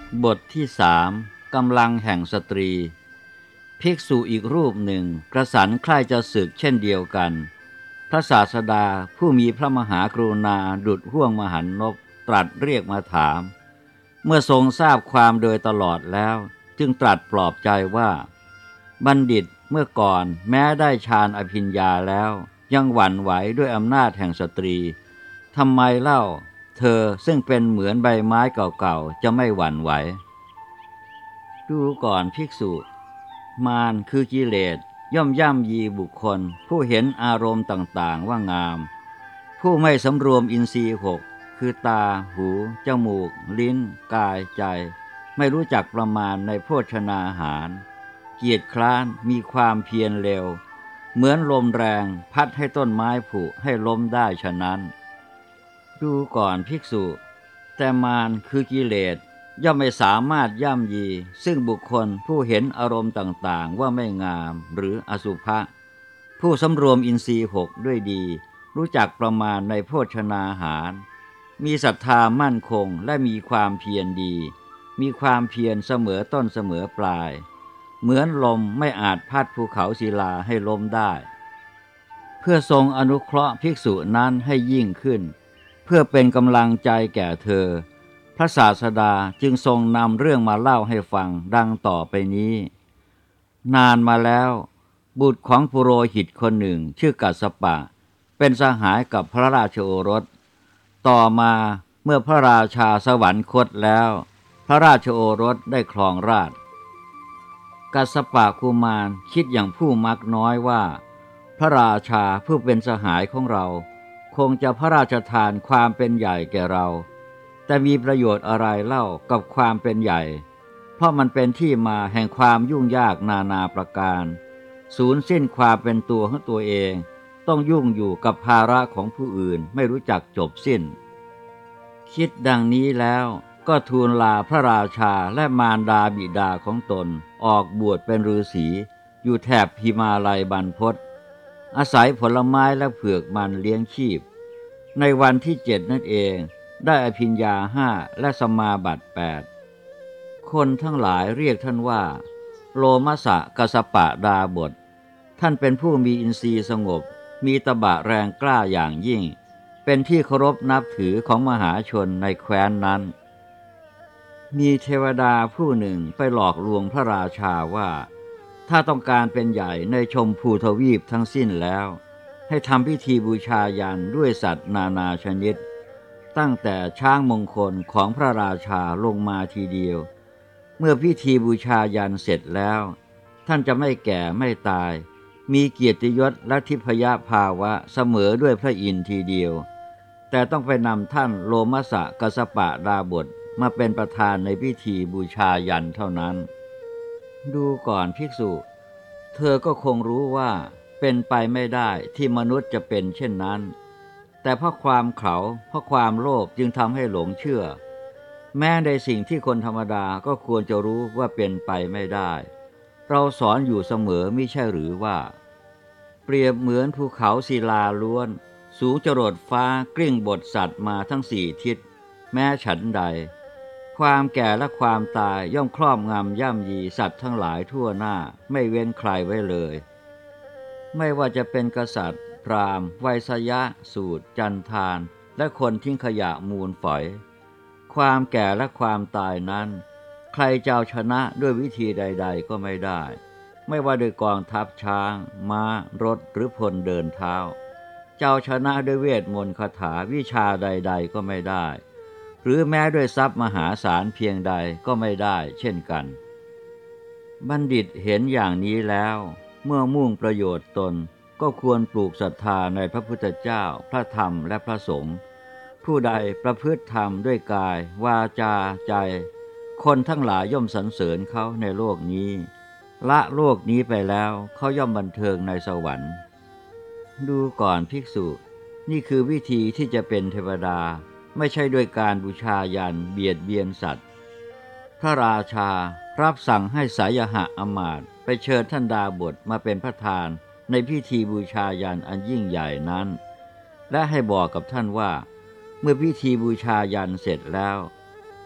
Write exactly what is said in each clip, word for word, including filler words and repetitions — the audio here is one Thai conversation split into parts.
บทที่สามกำลังแห่งสตรีภิกษุอีกรูปหนึ่งกระสันใคร่จะศึกเช่นเดียวกันพระศาสดาผู้มีพระมหากรุณาดุจห้วงมหันนบตรัสเรียกมาถามเมื่อทรงทราบความโดยตลอดแล้วจึงตรัสปลอบใจว่าบัณฑิตเมื่อก่อนแม้ได้ฌานอภิญญาแล้วยังหวั่นไหวด้วยอำนาจแห่งสตรีทำไมเล่าเธอซึ่งเป็นเหมือนใบไม้เก่าๆจะไม่หวั่นไหวดูก่อนภิกษุมารคือกิเลสย่อมย่ำยีบุคคลผู้เห็นอารมณ์ต่างๆว่างามผู้ไม่สำรวมอินทรีย์หกคือตาหูจมูกลิ้นกายใจไม่รู้จักประมาณในโภชนาหารเกียจคร้านมีความเพียรเร็วเหมือนลมแรงพัดให้ต้นไม้ผุให้ล้มได้ฉะนั้นดูก่อนภิกษุแต่มารคือกิเลสย่อมไม่สามารถย่ำยีซึ่งบุคคลผู้เห็นอารมณ์ต่างๆว่าไม่งามหรืออสุภะผู้สำรวมอินทรีย์หกด้วยดีรู้จักประมาณในโภชนาหารมีศรัทธามั่นคงและมีความเพียรดีมีความเพียรเสมอต้นเสมอปลายเหมือนลมไม่อาจพัดภูเขาศิลาให้ล้มได้เพื่อทรงอนุเคราะห์ภิกษุนั้นให้ยิ่งขึ้นเพื่อเป็นกำลังใจแก่เธอพระศาสดาจึงทรงนำเรื่องมาเล่าให้ฟังดังต่อไปนี้นานมาแล้วบุตรของปุโรหิตคนหนึ่งชื่อกัสสปะเป็นสหายกับพระราชโอรสต่อมาเมื่อพระราชาสวรรคตแล้วพระราชโอรสได้ครองราชย์กัสสปะกุมารคิดอย่างผู้มักน้อยว่าพระราชาผู้เป็นสหายของเราคงจะพระราชทานความเป็นใหญ่แก่เราแต่มีประโยชน์อะไรเล่ากับความเป็นใหญ่เพราะมันเป็นที่มาแห่งความยุ่งยากนานาประการสูญสิ้นความเป็นตัวของตัวเองต้องยุ่งอยู่กับภาระของผู้อื่นไม่รู้จักจบสิ้นคิดดังนี้แล้วก็ทูลลาพระราชาและมารดาบิดาของตนออกบวชเป็นฤาษีอยู่แถบหิมาลัยบรรพตอาศัยผลไม้และเผือกมันเลี้ยงชีพในวันที่เจ็ดนั่นเองได้อภิญญาห้าและสมาบัติแปดคนทั้งหลายเรียกท่านว่าโลมัสสะกัสสปะดาบทท่านเป็นผู้มีอินทรีย์สงบมีตบะแรงกล้าอย่างยิ่งเป็นที่เคารพนับถือของมหาชนในแคว้นนั้นมีเทวดาผู้หนึ่งไปหลอกลวงพระราชาว่าถ้าต้องการเป็นใหญ่ในชมพูทวีปทั้งสิ้นแล้วให้ทำพิธีบูชายันด้วยสัตว์นานาชนิดตั้งแต่ช้างมงคลของพระราชาลงมาทีเดียวเมื่อพิธีบูชายันเสร็จแล้วท่านจะไม่แก่ไม่ตายมีเกียรติยศและทิพยภาวะเสมอด้วยพระอินทร์ทีเดียวแต่ต้องไปนำท่านโลมัสสะกัสสปะดาบทมาเป็นประธานในพิธีบูชายันเท่านั้นดูก่อนภิกษุเธอก็คงรู้ว่าเป็นไปไม่ได้ที่มนุษย์จะเป็นเช่นนั้นแต่เพราะความเขาเพราะความโลภจึงทำให้หลงเชื่อแม้ในสิ่งที่คนธรรมดาก็ควรจะรู้ว่าเป็นไปไม่ได้เราสอนอยู่เสมอมิใช่หรือว่าเปรียบเหมือนภูเขาศิลาล้วนสูงจรดฟ้ากลิ้งบดสัตว์มาทั้งสี่ทิศแม้ฉันใดความแก่และความตายย่อมครอบงำย่ำยีสัตว์ทั้งหลายทั่วหน้าไม่เว้นใครไว้เลยไม่ว่าจะเป็นกษัตริย์พราหมณ์ไวยสยะสูตรจันทานและคนทิ้งขยะมูลฝอยความแก่และความตายนั้นใครจะเอาชนะด้วยวิธีใดๆก็ไม่ได้ไม่ว่าด้วยกองทัพช้างม้ารถหรือพลเดินเท้าจะเอาชนะด้วยเวทมนต์คาถาวิชาใดๆก็ไม่ได้หรือแม้ด้วยทรัพย์มหาศาลเพียงใดก็ไม่ได้เช่นกันบัณฑิตเห็นอย่างนี้แล้วเมื่อมุ่งประโยชน์ตนก็ควรปลูกศรัทธาในพระพุทธเจ้าพระธรรมและพระสงฆ์ผู้ใดประพฤติธรรมด้วยกายวาจาใจคนทั้งหลายย่อมสรรเสริญเขาในโลกนี้ละโลกนี้ไปแล้วเขาย่อมบันเทิงในสวรรค์ดูก่อนภิกษุนี่คือวิธีที่จะเป็นเทวดาไม่ใช่ด้วยการบูชายันเบียดเบียนสัตว์พระราชารับสั่งให้สายหะอมาตย์ไปเชิญท่านดาบทมาเป็นประธานในพิธีบูชายันอันยิ่งใหญ่นั้นและให้บอกกับท่านว่าเมื่อพิธีบูชายันเสร็จแล้วพ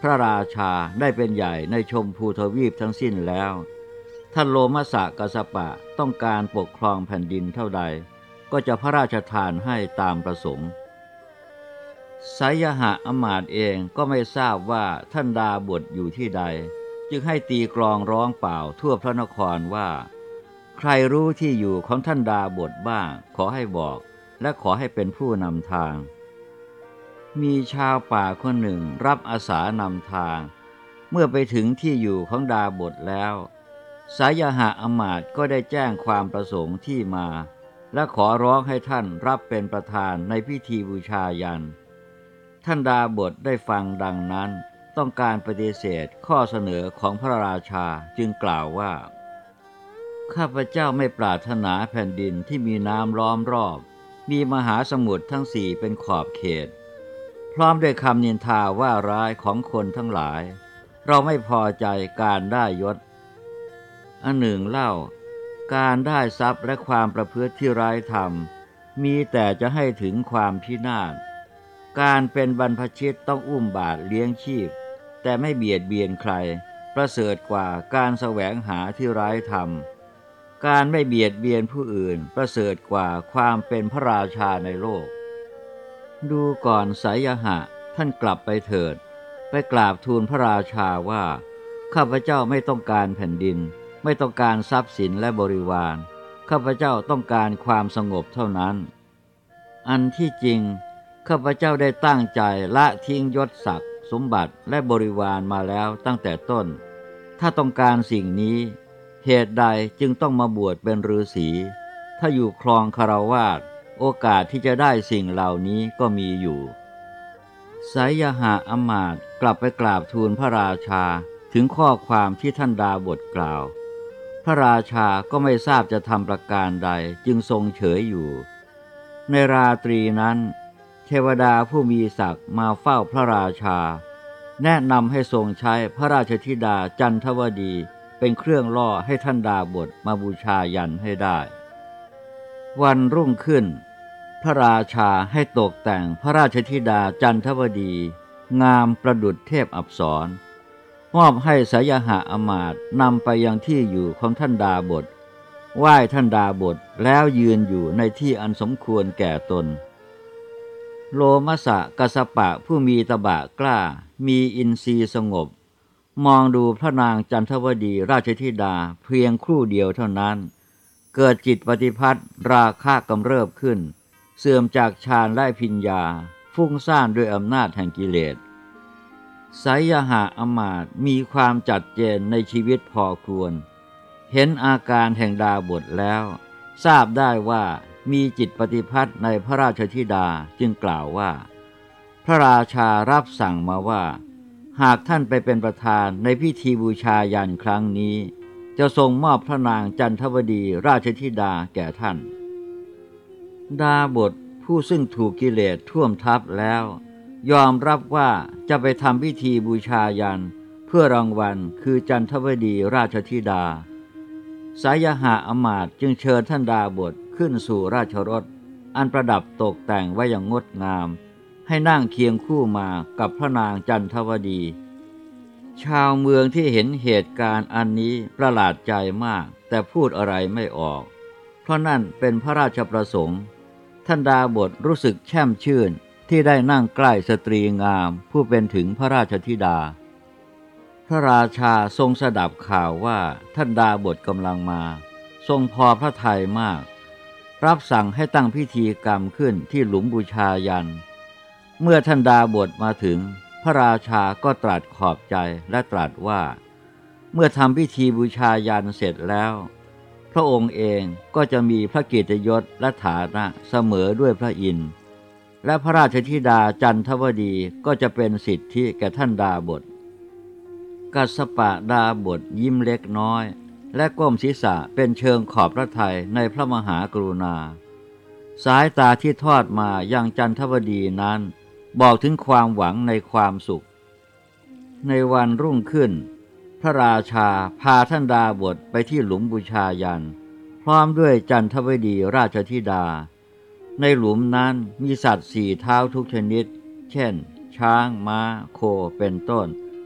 ระราชาได้เป็นใหญ่ในชมพูทวีปทั้งสิ้นแล้วท่านโลมัสสะกัสสปะต้องการปกครองแผ่นดินเท่าใดก็จะพระราชทานให้ตามประสงค์ไสยหะอมาตย์เองก็ไม่ทราบว่าท่านดาบทอยู่ที่ใดจึงให้ตีกลองร้องเปล่าทั่วพระนครว่าใครรู้ที่อยู่ของท่านดาบทบ้างขอให้บอกและขอให้เป็นผู้นำทางมีชาวป่าคนหนึ่งรับอาสานำทางเมื่อไปถึงที่อยู่ของดาบทแล้วไสยหะอมาตย์ก็ได้แจ้งความประสงค์ที่มาและขอร้องให้ท่านรับเป็นประธานในพิธีบูชายัญท่านดาบทได้ฟังดังนั้นต้องการปฏิเสธข้อเสนอของพระราชาจึงกล่าวว่าข้าพเจ้าไม่ปรารถนาแผ่นดินที่มีน้ำล้อมรอบมีมหาสมุทรทั้งสี่เป็นขอบเขตพร้อมด้วยคำนินทาว่าร้ายของคนทั้งหลายเราไม่พอใจการได้ยศอันหนึ่งเล่าการได้ทรัพย์และความประพฤติที่ร้ายธรรมมีแต่จะให้ถึงความพินาศการเป็นบรรพชิตต้องอุ้มบาตรเลี้ยงชีพแต่ไม่เบียดเบียนใครประเสริฐกว่าการแสวงหาที่ร้ายธรรมการไม่เบียดเบียนผู้อื่นประเสริฐกว่าความเป็นพระราชาในโลกดูก่อนไสยหะท่านกลับไปเถิดไปกราบทูลพระราชาว่าข้าพเจ้าไม่ต้องการแผ่นดินไม่ต้องการทรัพย์สินและบริวารข้าพเจ้าต้องการความสงบเท่านั้นอันที่จริงข้าพเจ้าได้ตั้งใจละทิ้งยศศักดิ์สมบัติและบริวารมาแล้วตั้งแต่ต้นถ้าต้องการสิ่งนี้เหตุใดจึงต้องมาบวชเป็นฤาษีถ้าอยู่ครองคฤหัสถ์โอกาสที่จะได้สิ่งเหล่านี้ก็มีอยู่ไสยหะอมาตย์กลับไปกราบทูลพระราชาถึงข้อความที่ท่านดาบทกล่าวพระราชาก็ไม่ทราบจะทำประการใดจึงทรงเฉยอยู่ในราตรีนั้นเทวดาผู้มีศักดิ์มาเฝ้าพระราชาแนะนำให้ทรงใช้พระราชธิดาจันทวดีเป็นเครื่องล่อให้ท่านดาบทมาบูชายัญให้ได้วันรุ่งขึ้นพระราชาให้ตกแต่งพระราชธิดาจันทวดีงามประดุจเทพอัปสรมอบให้ไสยหะอมาตย์นำไปยังที่อยู่ของท่านดาบทไหว้ท่านดาบทแล้วยืนอยู่ในที่อันสมควรแก่ตนโลมัสสะกัสสปะผู้มีตบะกล้ามีอินทรีย์สงบมองดูพระนางจันทวดีราชธิดาเพียงครู่เดียวเท่านั้นเกิดจิตปฏิพัทธ์ราคะกำเริบขึ้นเสื่อมจากฌานและภิญญาฟุ้งซ่านด้วยอำนาจแห่งกิเลสไสยหะอมาตย์มีความจัดเจนในชีวิตพอควรเห็นอาการแห่งดาบทแล้วทราบได้ว่ามีจิตปฏิพัทธ์ในพระราชธิดาจึงกล่าวว่าพระราชารับสั่งมาว่าหากท่านไปเป็นประธานในพิธีบูชายัญครั้งนี้จะทรงมอบพระนางจันทวดีราชธิดาแก่ท่านดาบทผู้ซึ่งถูกกิเลสท่วมทับแล้วยอมรับว่าจะไปทำพิธีบูชายัญเพื่อรางวัลคือจันทวดีราชธิดาไสยหะอมาตย์จึงเชิญท่านดาบทขึ้นสู่ราชรถอันประดับตกแต่งไว้อย่างงดงามให้นั่งเคียงคู่มากับพระนางจันทวดีชาวเมืองที่เห็นเหตุการณ์อันนี้ประหลาดใจมากแต่พูดอะไรไม่ออกเพราะนั่นเป็นพระราชประสงค์ท่านดาบทรู้สึกแช่มชื่นที่ได้นั่งใกล้สตรีงามผู้เป็นถึงพระราชธิดาพระราชาทรงสดับข่าวว่าท่านดาบทกำลังมาทรงพอพระทัยมากรับสั่งให้ตั้งพิธีกรรมขึ้นที่หลุมบูชายัญเมื่อท่านดาบทมาถึงพระราชาก็ตรัสขอบใจและตรัสว่าเมื่อทำพิธีบูชายัญเสร็จแล้วพระองค์เองก็จะมีพระเกียรติยศและฐานะเสมอด้วยพระอินทร์และพระราชธิดาจันทวดีก็จะเป็นสิทธิแก่ท่านดาบทกัสสปะดาบทยิ้มเล็กน้อยและก้มศีรษะเป็นเชิงขอบพระทัยในพระมหากรุณาสายตาที่ทอดมายังจันทวดีนั้นบอกถึงความหวังในความสุขในวันรุ่งขึ้นพระราชาพาท่านดาบทไปที่หลุมบูชายัญพร้อมด้วยจันทวดีราชธิดาในหลุมนั้นมีสัตว์สี่เท้าทุกชนิดเช่นช้างม้าโคเป็นต้น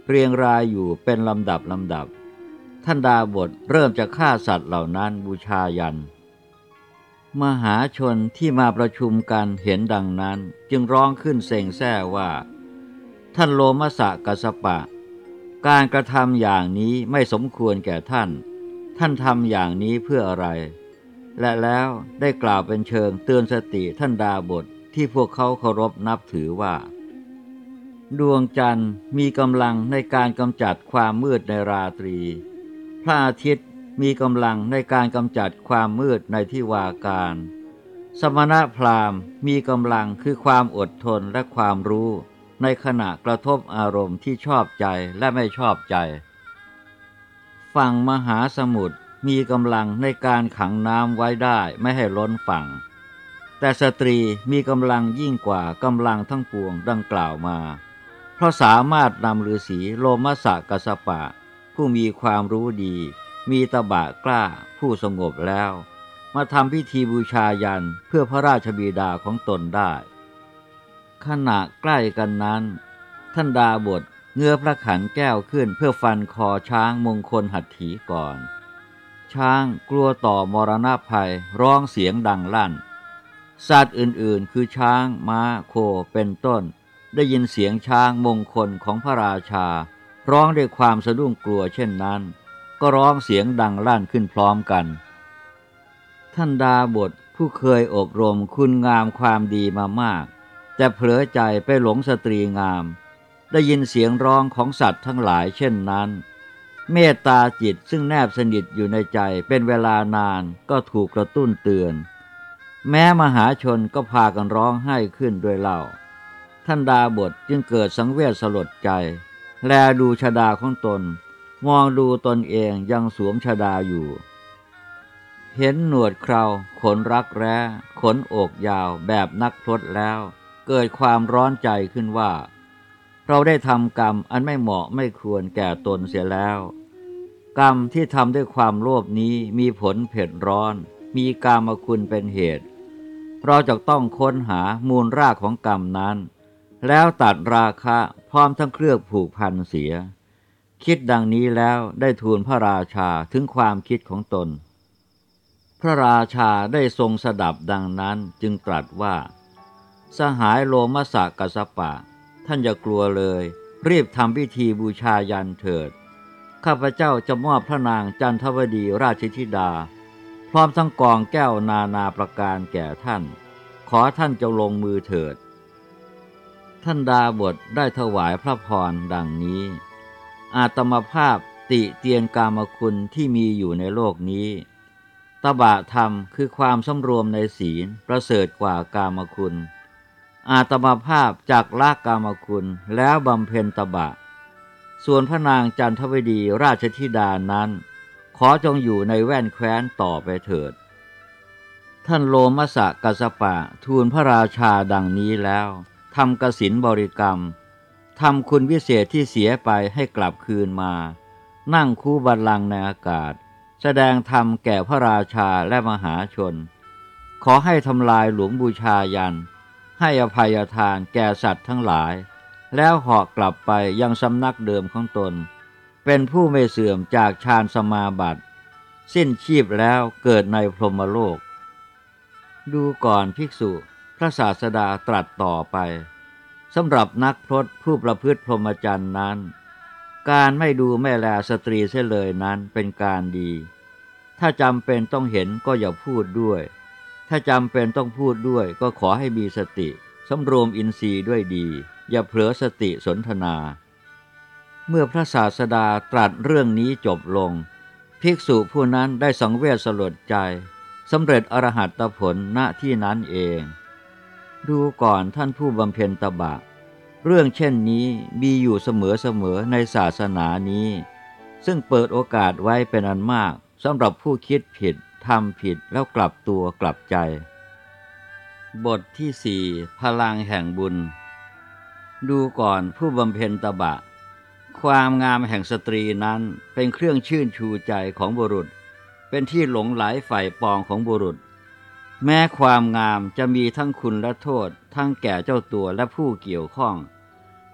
เรียงรายอยู่เป็นลำดับลำดับท่านดาบทเริ่มจะฆ่าสัตว์เหล่านั้นบูชายันมหาชนที่มาประชุมกันเห็นดังนั้นจึงร้องขึ้นเซ็งแซ่ว่าท่านโลมัสสกัสสปะการกระทำอย่างนี้ไม่สมควรแก่ท่านท่านทำอย่างนี้เพื่ออะไรและแล้วได้กล่าวเป็นเชิงเตือนสติท่านดาบทที่พวกเขาเคารพนับถือว่าดวงจันทร์มีกำลังในการกำจัดความมืดในราตรีพระอาทิตย์มีกำลังในการกำจัดความมืดในที่วาการสมณพราหมณ์มีกำลังคือความอดทนและความรู้ในขณะกระทบอารมณ์ที่ชอบใจและไม่ชอบใจฝั่งมหาสมุทรมีกำลังในการขังน้ำไว้ได้ไม่ให้ล้นฝั่งแต่สตรีมีกำลังยิ่งกว่ากำลังทั้งปวงดังกล่าวมาเพราะสามารถนำฤาษีโลมัสสกัสสปะผู้มีความรู้ดีมีตบะกล้าผู้สงบแล้วมาทำพิธีบูชายันเพื่อพระราชบิดาของตนได้ขณะใกล้กันนั้นท่านดาบทเงื้อพระขันแก้วขึ้นเพื่อฟันคอช้างมงคลหัตถีก่อนช้างกลัวต่อมรณะภัยร้องเสียงดังลั่นสัตว์อื่นๆคือช้างม้าโคเป็นต้นได้ยินเสียงช้างมงคลของพระราชาร้องด้วยความสะดุ้งกลัวเช่นนั้นก็ร้องเสียงดังลั่นขึ้นพร้อมกันท่านดาบทผู้เคยอบรมคุณงามความดีมามากแต่เผลอใจไปหลงสตรีงามได้ยินเสียงร้องของสัตว์ทั้งหลายเช่นนั้นเมตตาจิตซึ่งแนบสนิทอยู่ในใจเป็นเวลานานก็ถูกกระตุ้นเตือนแม้มหาชนก็พากันร้องไห้ขึ้นด้วยเล่าท่านดาบทจึงเกิดสังเวชสลดใจแลดูชฎาของตนมองดูตนเองยังสวมชฎาอยู่เห็นหนวดเคราขนรักแร้ขนอกยาวแบบนักพรตแล้วเกิดความร้อนใจขึ้นว่าเราได้ทำกรรมอันไม่เหมาะไม่ควรแก่ตนเสียแล้วกรรมที่ทำด้วยความโลภนี้มีผลเผ็ดร้อนมีกามคุณเป็นเหตุเราจะต้องค้นหามูลรากของกรรมนั้นแล้วตัดราคะพร้อมทั้งเครื่องผูกพันเสียคิดดังนี้แล้วได้ทูลพระราชาถึงความคิดของตนพระราชาได้ทรงสดับดังนั้นจึงตรัสว่าสหายโลมัสสกัสสปะท่านอย่ากลัวเลยรีบทำพิธีบูชายันเถิดข้าพเจ้าจะมอบพระนางจันทวดีราชธิดาพร้อมทั้งกองแก้วนานาประการแก่ท่านขอท่านจงลงมือเถิดท่านดาบทได้ถวายพระพรดังนี้อาตมภาพติเตียนกามคุณที่มีอยู่ในโลกนี้ตบะธรรมคือความสำรวมในศีลประเสริฐกว่ากามคุณอาตมาภาพจากละกามคุณแล้วบำเพ็ญตบะส่วนพระนางจันทวดีราชธิดานั้นขอจงอยู่ในแว่นแคว้นต่อไปเถิดท่านโลมัสสกัสสปะทูลพระราชาดังนี้แล้วทำกสิณบริกรรมทำคุณวิเศษที่เสียไปให้กลับคืนมานั่งคู่บัลลังก์ในอากาศแสดงธรรมแก่พระราชาและมหาชนขอให้ทำลายหลุมบูชายันให้อภัยทานแก่สัตว์ทั้งหลายแล้วเหาะกลับไปยังสำนักเดิมของตนเป็นผู้ไม่เสื่อมจากฌานสมาบัติสิ้นชีพแล้วเกิดในพรหมโลกดูก่อนภิกษุพระศาสดาตรัสต่อไปสำหรับนักพรตผู้ประพฤติพรหมจรรย์นั้นการไม่ดูไม่แลสตรีเสียเลยนั้นเป็นการดีถ้าจำเป็นต้องเห็นก็อย่าพูดด้วยถ้าจำเป็นต้องพูดด้วยก็ขอให้มีสติสำรวมอินทรีย์ด้วยดีอย่าเผลอสติสนทนาเมื่อพระศาสดาตรัสเรื่องนี้จบลงภิกษุผู้นั้นได้สังเวชสลดใจสำเร็จอรหัตผลณที่นั้นเองดูก่อนท่านผู้บำเพ็ญตบะเรื่องเช่นนี้มีอยู่เสมอๆในศาสนานี้ซึ่งเปิดโอกาสไว้เป็นอันมากสำหรับผู้คิดผิดทำผิดแล้วกลับตัวกลับใจบทที่สี่พลังแห่งบุญดูก่อนผู้บำเพ็ญตบะความงามแห่งสตรีนั้นเป็นเครื่องชื่นชูใจของบุรุษเป็นที่หลงไหลใฝ่ปองของบุรุษแม้ความงามจะมีทั้งคุณและโทษทั้งแก่เจ้าตัวและผู้เกี่ยวข้อง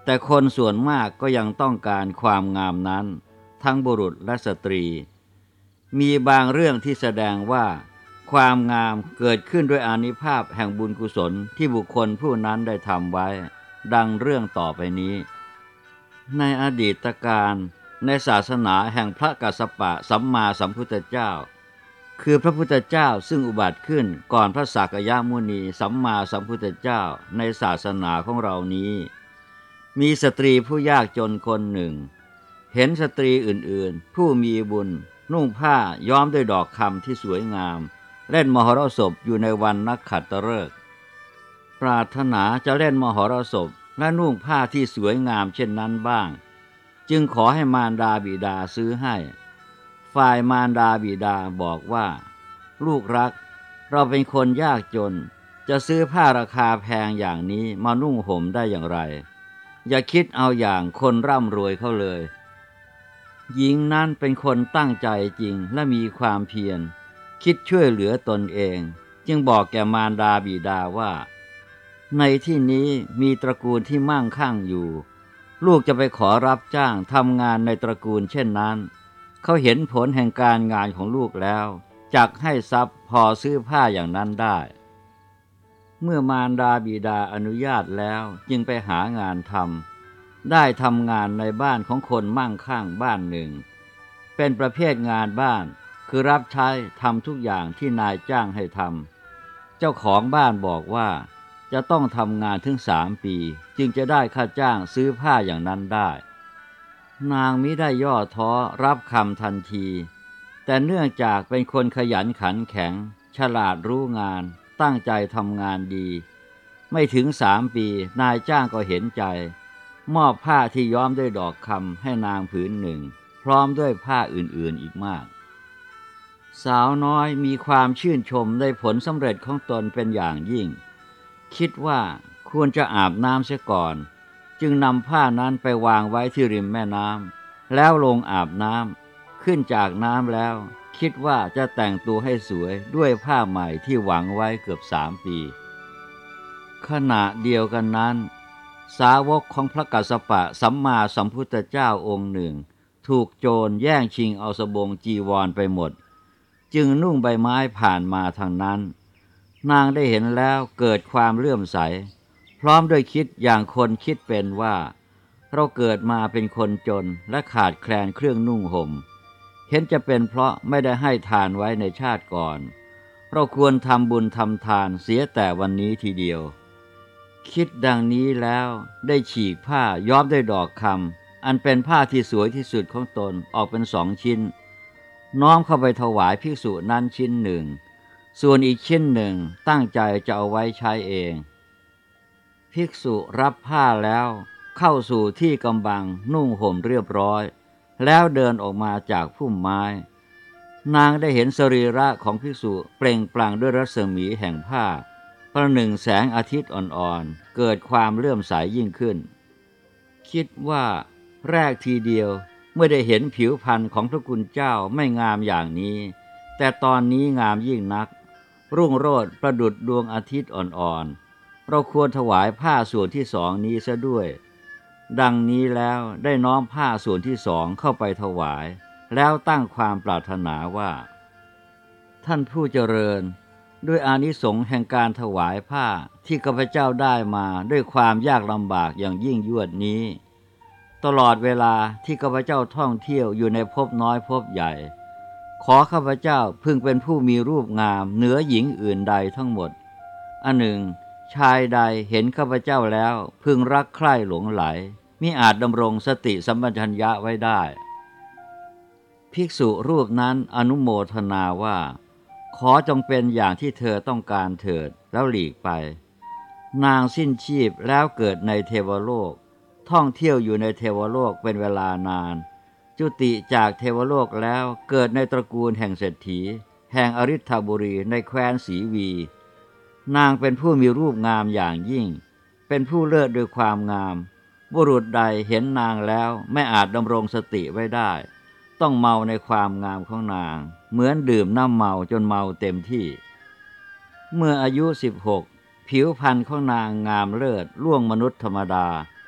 แต่คนส่วนมากก็ยังต้องการความงามนั้นทั้งบุรุษและสตรีมีบางเรื่องที่แสดงว่าความงามเกิดขึ้นด้วยอานิภาพแห่งบุญกุศลที่บุคคลผู้นั้นได้ทำไว้ดังเรื่องต่อไปนี้ในอดีตการในศาสนาแห่งพระกัสสปะสัมมาสัมพุทธเจ้าคือพระพุทธเจ้าซึ่งอุบัติขึ้นก่อนพระสักยมุนีสัมมาสัมพุทธเจ้าในศาสนาของเรานี้มีสตรีผู้ยากจนคนหนึ่งเห็นสตรีอื่นๆผู้มีบุญนุ่งผ้าย้อมด้วยดอกคำที่สวยงามเล่นมหรสพอยู่ในวันนักขัตฤกษ์ปรารถนาจะเล่นมหรสพและนุ่งผ้าที่สวยงามเช่นนั้นบ้างจึงขอให้มารดาบิดาซื้อให้ฝ่ายมารดาบิดาบอกว่าลูกรักเราเป็นคนยากจนจะซื้อผ้าราคาแพงอย่างนี้มานุ่งห่มได้อย่างไรอย่าคิดเอาอย่างคนร่ำรวยเขาเลยหญิงนั้นเป็นคนตั้งใจจริงและมีความเพียรคิดช่วยเหลือตนเองจึงบอกแก่มารดาบิดาว่าในที่นี้มีตระกูลที่มั่งคั่งอยู่ลูกจะไปขอรับจ้างทำงานในตระกูลเช่นนั้นเขาเห็นผลแห่งการงานของลูกแล้วจักให้ทรัพย์พอซื้อผ้าอย่างนั้นได้เมื่อมารดาบิดาอนุญาตแล้วจึงไปหางานทำได้ทำงานในบ้านของคนมั่งคั่งบ้านหนึ่งเป็นประเภทงานบ้านคือรับใช้ทำทุกอย่างที่นายจ้างให้ทำเจ้าของบ้านบอกว่าจะต้องทำงานถึงสามปีจึงจะได้ค่าจ้างซื้อผ้าอย่างนั้นได้นางมิได้ย่อท้อรับคำทันทีแต่เนื่องจากเป็นคนขยันขันแข็งฉลาดรู้งานตั้งใจทำงานดีไม่ถึงสามปีนายจ้างก็เห็นใจมอบผ้าที่ย้อมด้วยดอกคำให้นางผืนหนึ่งพร้อมด้วยผ้าอื่นๆอีกมากสาวน้อยมีความชื่นชมในผลสำเร็จของตนเป็นอย่างยิ่งคิดว่าควรจะอาบน้ำเสียก่อนจึงนำผ้านั้นไปวางไว้ที่ริมแม่น้ำแล้วลงอาบน้ำขึ้นจากน้ำแล้วคิดว่าจะแต่งตัวให้สวยด้วยผ้าใหม่ที่หวังไว้เกือบสามปีขณะเดียวกันนั้นสาวกของพระกัสสปะสัมมาสัมพุทธเจ้าองค์หนึ่งถูกโจรแย่งชิงเอาสบงจีวรไปหมดจึงนุ่งใบไม้ผ่านมาทางนั้นนางได้เห็นแล้วเกิดความเลื่อมใสพร้อมด้วยคิดอย่างคนคิดเป็นว่าเราเกิดมาเป็นคนจนและขาดแคลนเครื่องนุ่งห่มเห็นจะเป็นเพราะไม่ได้ให้ทานไว้ในชาติก่อนเราควรทำบุญทำทานเสียแต่วันนี้ทีเดียวคิดดังนี้แล้วได้ฉีกผ้าย้อมด้วยดอกคำอันเป็นผ้าที่สวยที่สุดของตนออกเป็นสองชิ้นน้อมเข้าไปถวายภิกษุนั้นชิ้นหนึ่งส่วนอีกชิ้นหนึ่งตั้งใจจะเอาไว้ใช้เองภิกษุรับผ้าแล้วเข้าสู่ที่กำบังนุ่งห่มเรียบร้อยแล้วเดินออกมาจากพุ่มไม้นางได้เห็นสรีระของภิกษุเปล่งปลั่งด้วยรัศมีแห่งผ้าประหนึ่งแสงอาทิตย์อ่อนๆเกิดความเลื่อมใสยิ่งขึ้นคิดว่าแรกทีเดียวเมื่อได้เห็นผิวพรรณของพระคุณเจ้าไม่งามอย่างนี้แต่ตอนนี้งามยิ่งนักรุ่งโรจน์ประดุจดวงอาทิตย์อ่อนๆเราควรถวายผ้าส่วนที่สองนี้ซะด้วยดังนี้แล้วได้น้อมผ้าส่วนที่สองเข้าไปถวายแล้วตั้งความปรารถนาว่าท่านผู้เจริญด้วยอานิสงส์แห่งการถวายผ้าที่ข้าพเจ้าได้มาด้วยความยากลำบากอย่างยิ่งยวดนี้ตลอดเวลาที่ข้าพเจ้าท่องเที่ยวอยู่ในภพน้อยภพใหญ่ขอข้าพเจ้าพึงเป็นผู้มีรูปงามเหนือหญิงอื่นใดทั้งหมดอันหนึ่งชายใดเห็นข้าพเจ้าแล้วพึงรักใคร่หลงไหลมิอาจดำรงสติสัมปชัญญะไว้ได้ภิกษุรูปนั้นอนุโมทนาว่าขอจงเป็นอย่างที่เธอต้องการเถิดแล้วหลีกไปนางสิ้นชีพแล้วเกิดในเทวโลกท่องเที่ยวอยู่ในเทวโลกเป็นเวลานานจุติจากเทวโลกแล้วเกิดในตระกูลแห่งเศรษฐีแห่งอริ ทบุรีในแคว้นศรีวีนางเป็นผู้มีรูปงามอย่างยิ่งเป็นผู้เลิศด้วยความงามบุรุษใดเห็นนางแล้วไม่อาจดำรงสติไว้ได้ต้องเมาในความงามของนางเหมือนดื่มน้ำเมาจนเมาเต็มที่เมื่ออายุสิบหกผิวพรรณของนางงามเลิศล่วงมนุษย์ธรรมดา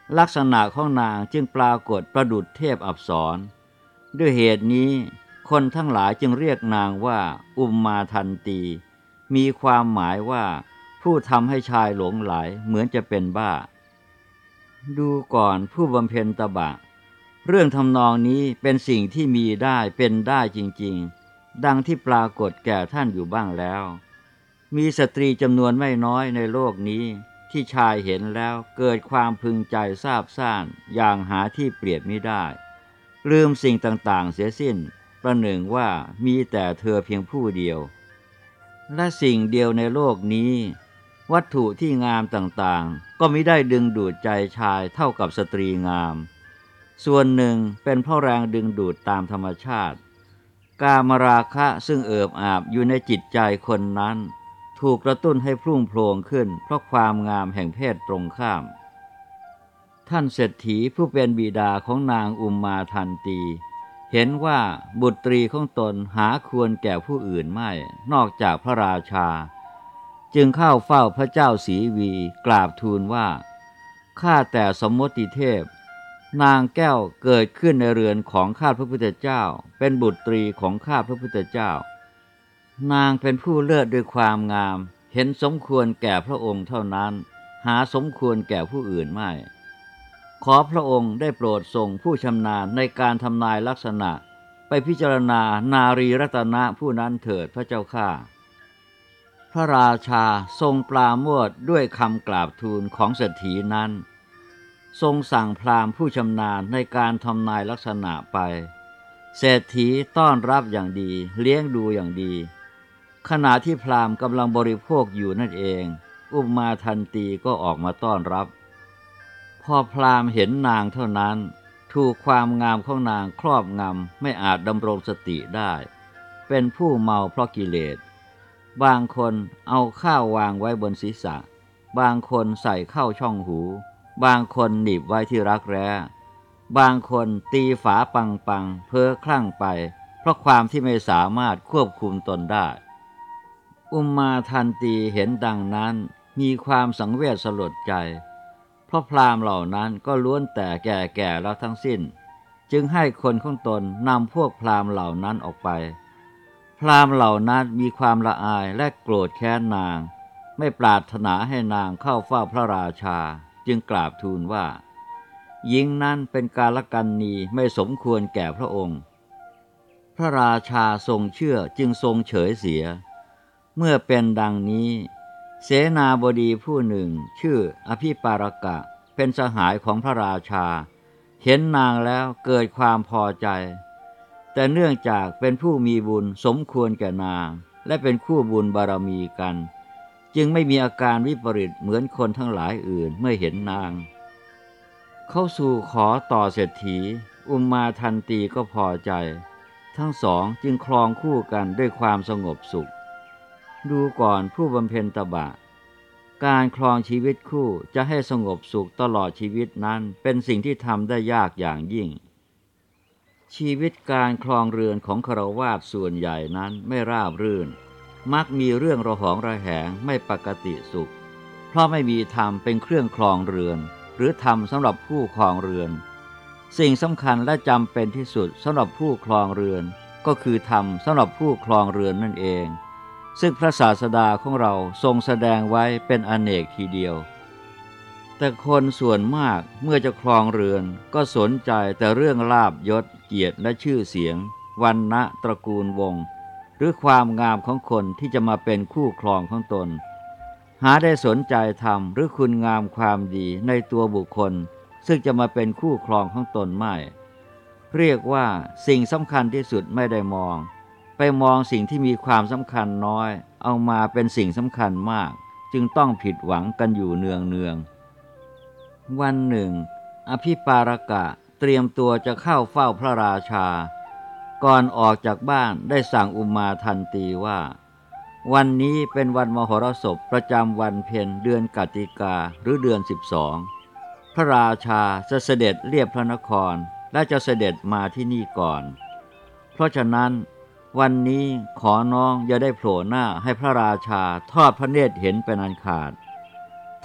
ลักษณะของนางจึงปรากฏประดุจเทพอัปสรด้วยเหตุนี้คนทั้งหลายจึงเรียกนางว่าอุมมาทันตีมีความหมายว่าผู้ทำให้ชายหลงไหลเหมือนจะเป็นบ้าดูก่อนผู้บำเพ็ญตบะเรื่องทำนองนี้เป็นสิ่งที่มีได้เป็นได้จริงๆดังที่ปรากฏแก่ท่านอยู่บ้างแล้วมีสตรีจำนวนไม่น้อยในโลกนี้ที่ชายเห็นแล้วเกิดความพึงใจซาบซ่านอย่างหาที่เปรียบไม่ได้ลืมสิ่งต่างๆเสียสิ้นประหนึ่งว่ามีแต่เธอเพียงผู้เดียวและสิ่งเดียวในโลกนี้วัตถุที่งามต่างๆก็มิได้ดึงดูดใจชายเท่ากับสตรีงามส่วนหนึ่งเป็นเพราะแรงดึงดูดตามธรรมชาติกามราคะซึ่งเอิบอาบอยู่ในจิตใจคนนั้นถูกกระตุ้นให้พรุ่งโพลงขึ้นเพราะความงามแห่งเพศตรงข้ามท่านเศรษฐีผู้เป็นบิดาของนางอุมมาทันตีเห็นว่าบุตรีของตนหาควรแก่ผู้อื่นไม่นอกจากพระราชาจึงเข้าเฝ้าพระเจ้าศรีวีกราบทูลว่าข้าแต่สมมติเทพนางแก้วเกิดขึ้นในเรือนของข้าพระพุทธเจ้าเป็นบุตรีของข้าพระพุทธเจ้านางเป็นผู้เลิศด้วยความงามเห็นสมควรแก่พระองค์เท่านั้นหาสมควรแก่ผู้อื่นไม่ขอพระองค์ได้โปรดส่งผู้ชำนาญในการทำนายลักษณะไปพิจารณานารีรัตนะผู้นั้นเถิดพระเจ้าข้าพระราชาทรงปราโมทย์ด้วยคำกราบทูลของเศรษฐีนั้นทรงสั่งพราหมณ์ผู้ชำนาญในการทำนายลักษณะไปเศรษฐีต้อนรับอย่างดีเลี้ยงดูอย่างดีขณะที่พราหมณ์กำลังบริโภคอยู่นั่นเองอุมมาทันตีก็ออกมาต้อนรับพอพราหมณ์เห็นนางเท่านั้นถูกความงามของนางครอบงำไม่อาจดำรงสติได้เป็นผู้เมาเพราะกิเลสบางคนเอาข้าววางไว้บนศีรษะบางคนใส่เข้าช่องหูบางคนหนีบไว้ที่รักแร้บางคนตีฝาปังปังเพ้อคลั่งไปเพราะความที่ไม่สามารถควบคุมตนได้อุมมาทันตีเห็นดังนั้นมีความสังเวชสลดใจเพราะพราหมณ์เหล่านั้นก็ล้วนแต่แก่ๆแล้วทั้งสิ้นจึงให้คนของตนนำพวกพราหมณ์เหล่านั้นออกไปพราหมณ์เหล่านั้นมีความละอายและโกรธแค้นนางไม่ปรารถนาให้นางเข้าเฝ้าพระราชาจึงกราบทูลว่าหญิงนั้นเป็นกาลกันนีไม่สมควรแก่พระองค์พระราชาทรงเชื่อจึงทรงเฉยเสียเมื่อเป็นดังนี้เสนาบดีผู้หนึ่งชื่ออภิปารกะเป็นสหายของพระราชาเห็นนางแล้วเกิดความพอใจแต่เนื่องจากเป็นผู้มีบุญสมควรแก่นางและเป็นคู่บุญบารมีกันจึงไม่มีอาการวิปริตเหมือนคนทั้งหลายอื่นเมื่อเห็นนางเข้าสู่ขอต่อเศรษฐีอุมมาทันตีก็พอใจทั้งสองจึงครองคู่กันด้วยความสงบสุขดูก่อนผู้บำเพ็ญตบะการครองชีวิตคู่จะให้สงบสุขตลอดชีวิตนั้นเป็นสิ่งที่ทำได้ยากอย่างยิ่งชีวิตการครองเรือนของฆราวาสส่วนใหญ่นั้นไม่ราบรื่นมักมีเรื่องระหองระแหงไม่ปกติสุขเพราะไม่มีธรรมเป็นเครื่องครองเรือนหรือธรรมสำหรับผู้ครองเรือนสิ่งสำคัญและจำเป็นที่สุดสำหรับผู้ครองเรือนก็คือธรรมสำหรับผู้ครองเรือนนั่นเองซึ่งพระศาสดาของเราทรงแสดงไว้เป็นอเนกทีเดียวแต่คนส่วนมากเมื่อจะครองเรือนก็สนใจแต่เรื่องลาภยศเกียรติและชื่อเสียงวรรณะตระกูลวงศ์หรือความงามของคนที่จะมาเป็นคู่ครองของตนหาได้สนใจธรรมหรือคุณงามความดีในตัวบุคคลซึ่งจะมาเป็นคู่ครองของตนไม่เรียกว่าสิ่งสำคัญที่สุดไม่ได้มองไปมองสิ่งที่มีความสำคัญน้อยเอามาเป็นสิ่งสำคัญมากจึงต้องผิดหวังกันอยู่เนืองเนืองวันหนึ่งอภิปารกะเตรียมตัวจะเข้าเฝ้าพระราชาก่อนออกจากบ้านได้สั่งอุมมาทันตีว่าวันนี้เป็นวันมหรสพประจำวันเพ็ญเดือนกติกาหรือเดือนสิบสองพระราชาจะเสด็จเลียบพระนครและจะเสด็จมาที่นี่ก่อนเพราะฉะนั้นวันนี้ขอน้องอย่าได้โผล่หน้าให้พระราชาทอดพระเนตรเห็นเป็นอันขาด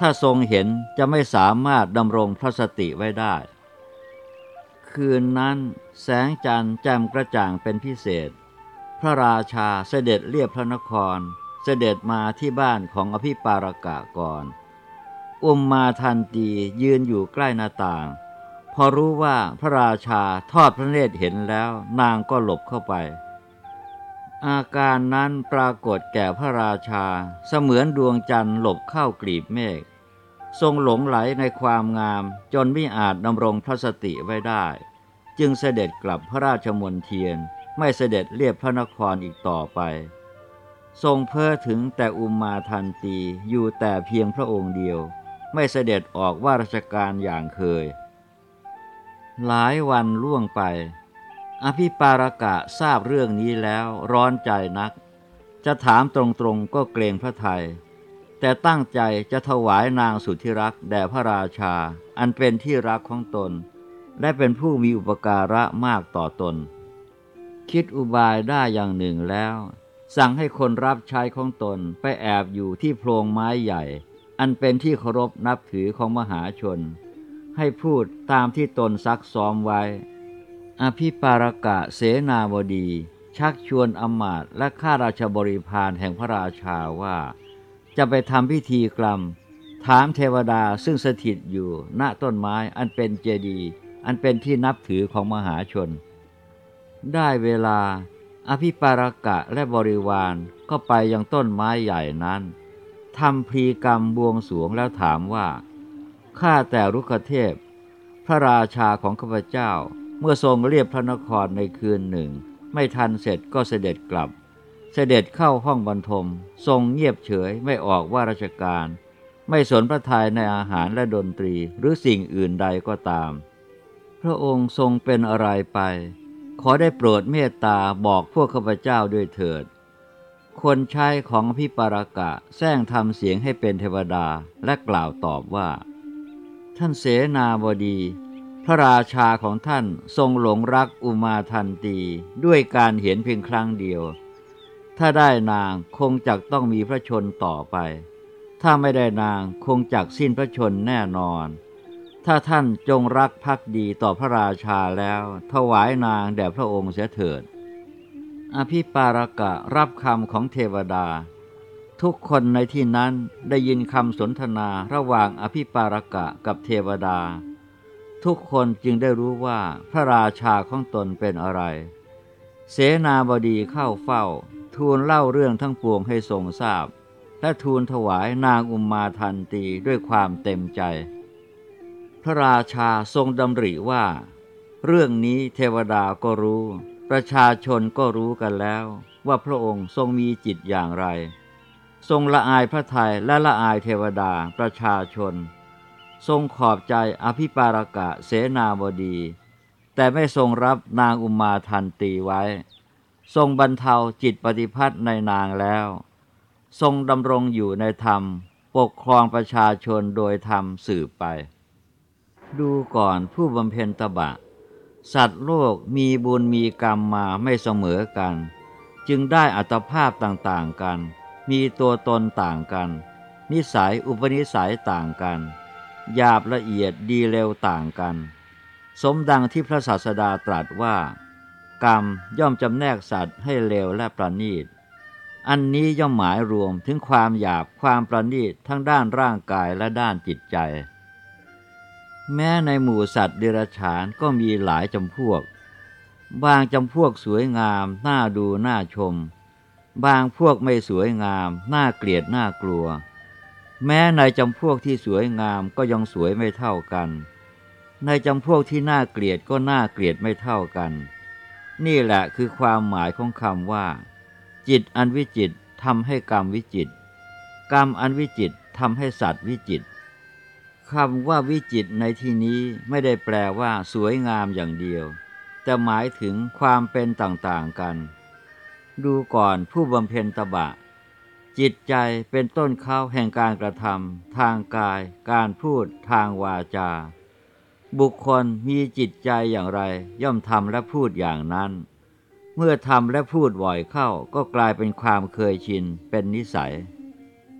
ถ้าทรงเห็นจะไม่สามารถดำรงพระสติไว้ได้คืนนั้นแสงจันทร์แจ่มกระจ่างเป็นพิเศษพระราชาเสด็จเลียบพระนครเสด็จมาที่บ้านของอภิปารกะก่อนอุมมาทันตียืนอยู่ใกล้หน้าต่างพอรู้ว่าพระราชาทอดพระเนตรเห็นแล้วนางก็หลบเข้าไปอาการนั้นปรากฏแก่พระราชาเสมือนดวงจันทร์หลบเข้ากลีบเมฆทรงหลงไหลในความงามจนไม่อาจดำรงพระสติไว้ได้จึงเสด็จกลับพระราชมณฑียนไม่เสด็จเลียบพระนครอีกต่อไปทรงเพ้อถึงแต่อุมมาทันตีอยู่แต่เพียงพระองค์เดียวไม่เสด็จออกว่าราชการอย่างเคยหลายวันล่วงไปอภิปารกะทราบเรื่องนี้แล้วร้อนใจนักจะถามตรงๆก็เกรงพระทัยแต่ตั้งใจจะถวายนางสุธิรักแด่พระราชาอันเป็นที่รักของตนและเป็นผู้มีอุปการะมากต่อตนคิดอุบายได้อย่างหนึ่งแล้วสั่งให้คนรับใช้ของตนไปแอบอยู่ที่โพรงไม้ใหญ่อันเป็นที่เคารพนับถือของมหาชนให้พูดตามที่ตนซักซ้อมไว้อภิปารกะเสนาบดีชักชวนอมาตย์และข้าราชบริพารแห่งพระราชาว่าจะไปทำพิธีกรรมถามเทวดาซึ่งสถิตอยู่ณต้นไม้อันเป็นเจดีย์อันเป็นที่นับถือของมหาชนได้เวลาอภิปารกะและบริวารก็ไปยังต้นไม้ใหญ่นั้นทำพลีกรรมบวงสรวงแล้วถามว่าข้าแต่รุกเทพพระราชาของข้าพเจ้าเมื่อทรงเรียบพระนครในคืนหนึ่งไม่ทันเสร็จก็เสด็จกลับเสด็จเข้าห้องบรรทมทรงเงียบเฉยไม่ออกว่าราชการไม่สนพระทัยในอาหารและดนตรีหรือสิ่งอื่นใดก็ตามพระองค์ทรงเป็นอะไรไปขอได้โปรดเมตตาบอกพวกข้าพเจ้าด้วยเถิดคนใช้ของอภิปารกะแซงทำเสียงให้เป็นเทวดาและกล่าวตอบว่าท่านเสนาบดีพระราชาของท่านทรงหลงรักอุมาทันตีด้วยการเห็นเพียงครั้งเดียวถ้าได้นางคงจักต้องมีพระชนต่อไปถ้าไม่ได้นางคงจักสิ้นพระชนแน่นอนถ้าท่านจงรักภักดีต่อพระราชาแล้วถวายนางแด่พระองค์เสียเถิดอภิปารกะรับคำของเทวดาทุกคนในที่นั้นได้ยินคำสนทนาระหว่างอภิปารกะกับเทวดาทุกคนจึงได้รู้ว่าพระราชาของตนเป็นอะไรเสนาบดีเข้าเฝ้าทูลเล่าเรื่องทั้งปวงให้ทรงทราบและทูลถวายนางอุมมาทันตีด้วยความเต็มใจพระราชาทรงดำริว่าเรื่องนี้เทวดาก็รู้ประชาชนก็รู้กันแล้วว่าพระองค์ทรงมีจิตอย่างไรทรงละอายพระทัยและละอายเทวดาประชาชนทรงขอบใจอภิปารกะเสนาบดีแต่ไม่ทรงรับนางอุมมาทันตีไว้ทรงบรรเทาจิตปฏิพัทธ์ในนางแล้วทรงดำรงอยู่ในธรรมปกครองประชาชนโดยธรรมสืบไปดูก่อนผู้บำเพ็ญตบะสัตว์โลกมีบุญมีกรรมมาไม่เสมอกันจึงได้อัตภาพต่างๆกันมีตัวตนต่างกันนิสัยอุปนิสัยต่างกันหยาบละเอียดดีเลวต่างกันสมดังที่พระศาสดาตรัสว่ากรรมย่อมจำแนกสัตว์ให้เลวและประณีตอันนี้ย่อมหมายรวมถึงความหยาบความประณีตทั้งด้านร่างกายและด้านจิตใจแม้ในหมู่สัตว์เดรัจฉานก็มีหลายจำพวกบางจำพวกสวยงามน่าดูน่าชมบางพวกไม่สวยงามน่าเกลียดน่ากลัวแม้ในจำพวกที่สวยงามก็ยังสวยไม่เท่ากันในจำพวกที่น่าเกลียดก็น่าเกลียดไม่เท่ากันนี่แหละคือความหมายของคำว่าจิตอันวิจิตรทำให้กรรมวิจิตรกรรมอันวิจิตรทำให้สัตว์วิจิตรคำว่าวิจิตรในที่นี้ไม่ได้แปลว่าสวยงามอย่างเดียวแต่หมายถึงความเป็นต่างๆกันดูก่อนผู้บำเพ็ญตบะจิตใจเป็นต้นเข้าแห่งการกระทำทางกายการพูดทางวาจาบุคคลมีจิตใจอย่างไรย่อมทำและพูดอย่างนั้นเมื่อทำและพูดบ่อยเข้าก็กลายเป็นความเคยชินเป็นนิสัย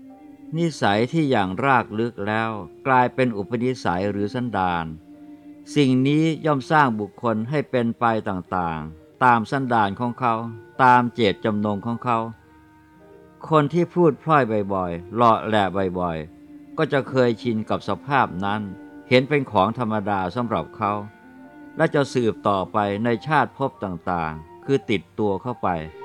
นิสัยที่อย่างรากลึกแล้วกลายเป็นอุปนิสัยหรือสันดานสิ่งนี้ย่อมสร้างบุคคลให้เป็นไปต่างๆตามสันดานของเขาตามเจตจำนงของเขาคนที่พูดพล่อยบ่อยๆเลาะแหละบ่อยๆก็จะเคยชินกับสภาพนั้นเห็นเป็นของธรรมดาสำหรับเขาและจะสืบต่อไปในชาติภพต่างๆคือติดตัวเข้าไป